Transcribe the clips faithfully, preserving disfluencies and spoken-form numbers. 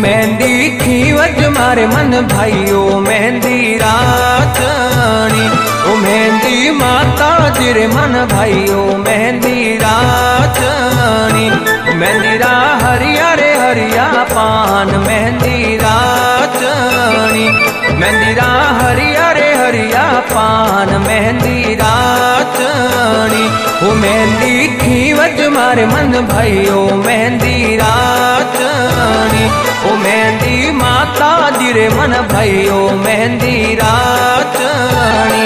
मेहंदी खीवज मारे मन भाइयो मेहंदी राचनी। ओ मेहंदी माता जिरे मन भाइयो मेहंदी राचनी। मेहंदी रा हरिया रे हरिया पान मेहंदी राचनी। मेहंदी रा हरिया रे हरिया पान मेहंदी राचनी। ओ मेहंदी खीवज मारे मन भाइयो मेहंदी राचनी। ओ मेहंदी माता जिरे मन भाइयो मेहंदी राचनी।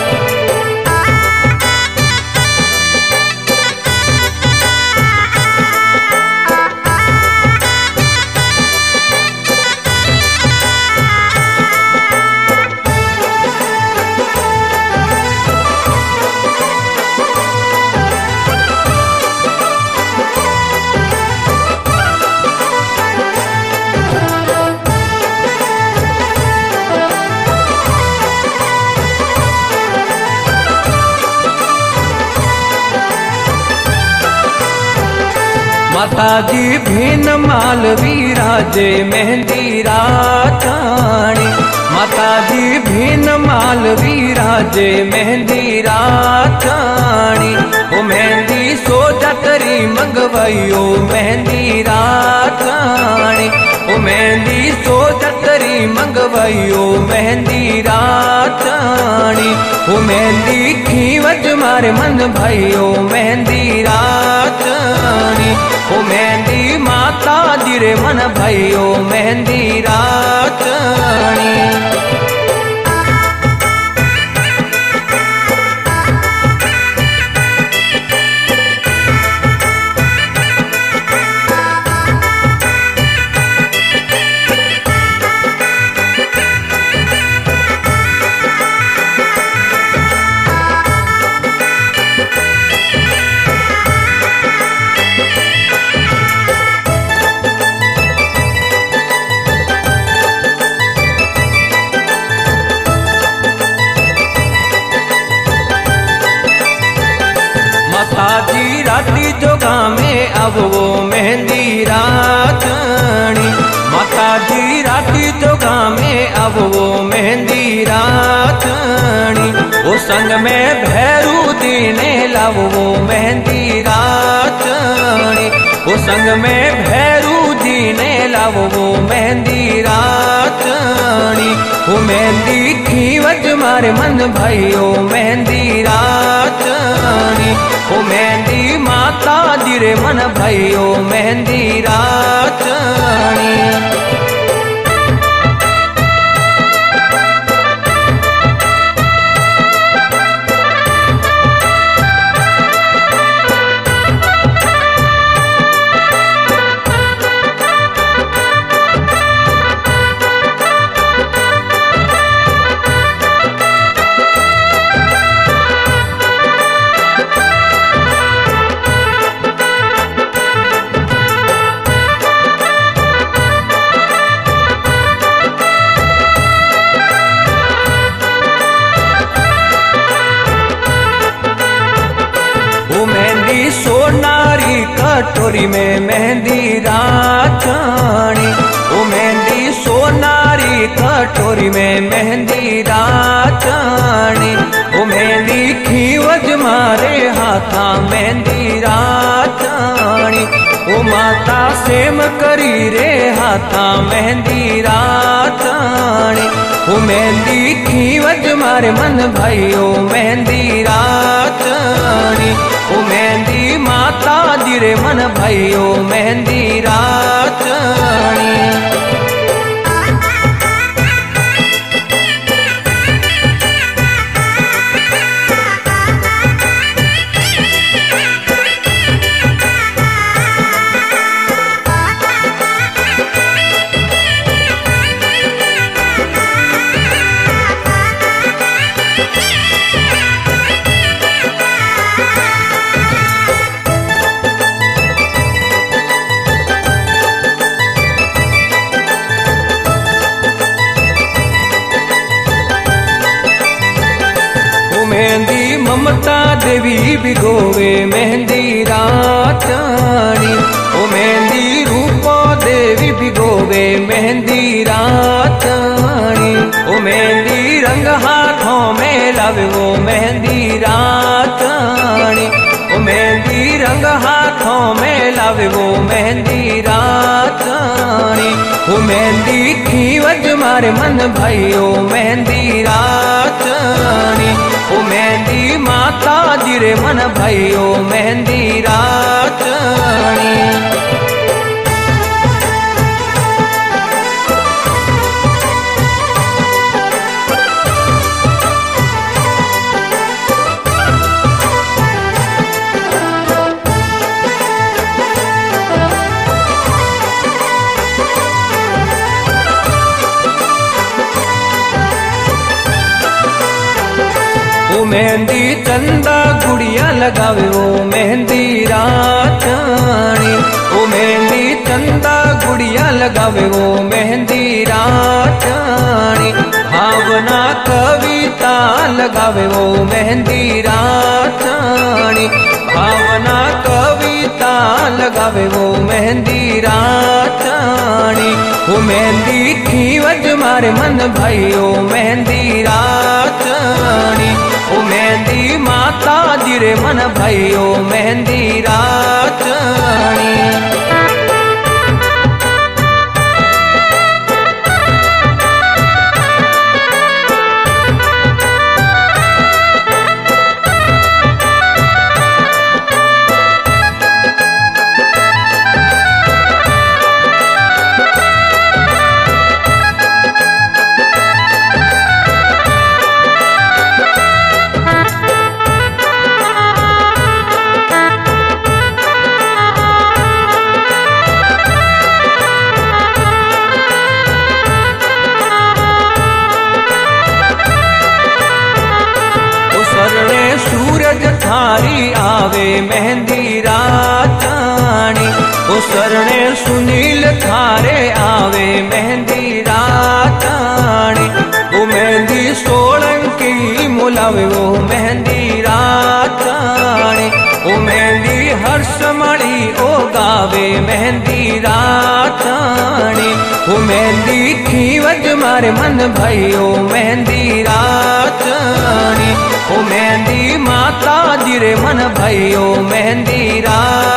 माता जी भिन माल विराजे मेहंदी राचनी। माता जी भिन माल विराजे मेहंदी राचनी। ओ मेहंदी सोजतरी मंगवाइयो मेहंदी राचनी। ओ मेहंदी सोजतरी मंगवाइयो मेहंदी राचनी। ओ मेहंदी खीवज मारे मन भाइयो मेहंदी राचनी। ओ मेहंदी माता जिरे मन भाइयो मेहंदी राचनी। जी राती जोगा में अब वो मेहंदी राचनी। माता जी राती जोगा में अब वो मेहंदी राचनी। वो संग में भैरू दीने लाव वो मेहंदी राचनी। वो संग में भैरू दीने लाव वो मेहंदी राचनी। वो मेहंदी खीवज मारे मन भाइयो मेहंदी राचनी। ओ मेहंदी माता जिरे मन भाइयो मेहंदी राचनी। सोनारी कटोरी में मेहंदी राचनी। ओ मेहंदी सोनारी कटोरी में मेहंदी राचनी। ओ मेहंदी खीवज मारे हाथा मेहंदी राचनी। ओ माता सेम करी रे हाथा मेहंदी राचनी। ओ मेहंदी खीवज मारे मन भाइयो मेहंदी राचनी। ओ मेहंदी माता जिरे मन भाइयो मेहंदी राचनी। मेहंदी ममता देवी भिगोवे मेहंदी राचनी। ओ मेहंदी रूपो दे देवी भिगोवे मेहंदी रातनी। ओ मेहंदी रंग हाथों में लावे वो मेहंदी रातनी। ओ मेहंदी रंग हाथों में लावे वो मेहंदी रातनी। ओ मेहंदी खीवज मारे मन भाइयो मेहंदी रातनी। ओ मेहंदी माता जिरे मन भाइयो मेहंदी रातनी। ओ मेहंदी चंदा गुड़िया लगावे वो मेहंदी रातनी। ओ मेहंदी चंदा गुड़िया लगावे वो मेहंदी रातनी। भावना कविता लगावे वो मेहंदी रातनी। भावना कविता लगावे वो मेहंदी रातनी। वो मेहंदी खीवज मारे मन भाइयो मेहंदी रातनी। ओ मेहंदी माता जिरे मन भाइयो मेहंदी रातनी। सूरज थारी आवे मेहंदी रातनी। ओ सरणे सुनील थारे आवे मेहंदी रातनी। ओ मेहंदी सोलंकी मुलावे वो मेहंदी रातनी। ओ मेहंदी हर्षमणि ओ गावे मेहंदी रातनी। ओ मेहंदी खीवज मारे मन भाइयो मेहंदी रातनी। ओ मेहंदी माता जिरे मन भाइयो मेहंदी रातनी।